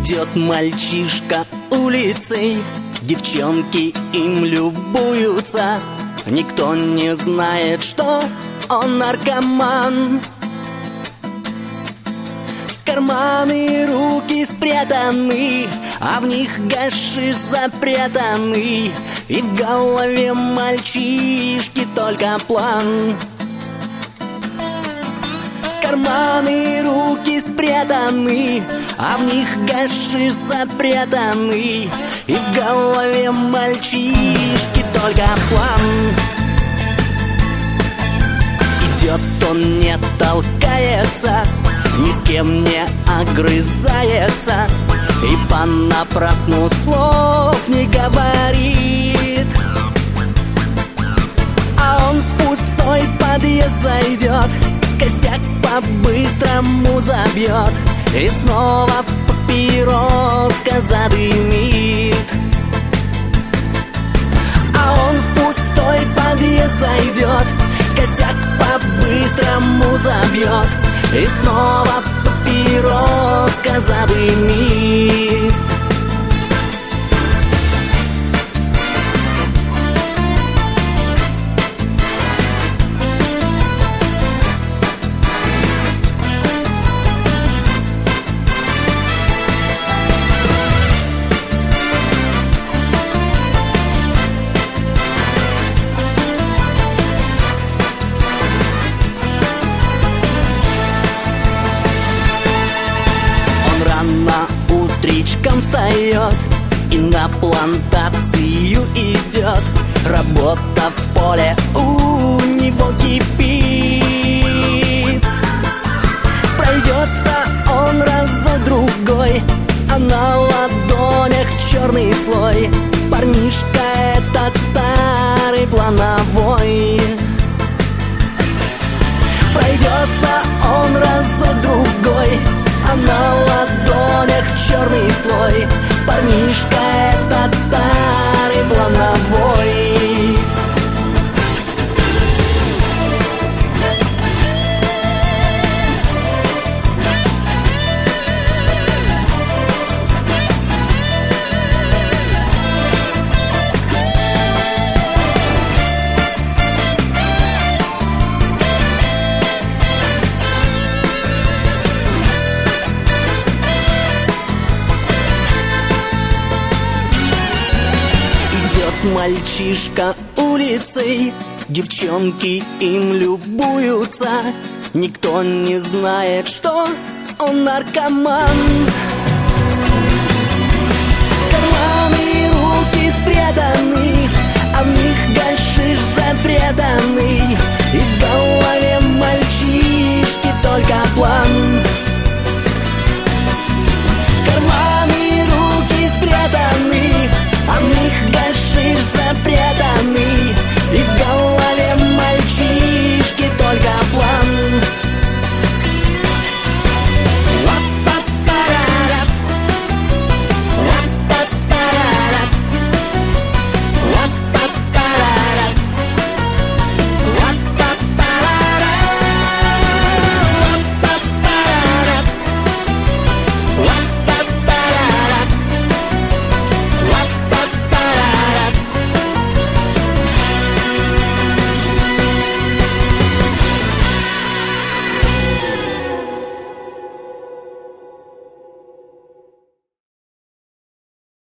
Идет мальчишка улицей, девчонки им любуются. Никто не знает, что он наркоман. В карманы руки спрятаны, а в них гашиш запрятанный. И в голове мальчишки только план. В карманы руки спрятаны, а в них гашиш запрятанный. И в голове мальчишки только план. Идет он, не толкается, ни с кем не огрызается, и понапрасну слов не говорит. А он в пустой подъезд зайдет, косяк по-быстрому забьет и снова папироска задымит. А он в пустой подъезд зайдет, косяк по-быстрому забьет и снова папироска задымит. Утречком встает и на плантацию идет. Работа в поле у него кипит. Пройдется он разок-другой, а на ладонях черный слой. Парнишка этот старый плановой. Пройдется он разок-другой, а на ладонях черный слой. Парнишка этот старый плановой. Мальчишка улицей, девчонки им любуются. Никто не знает, что он наркоман.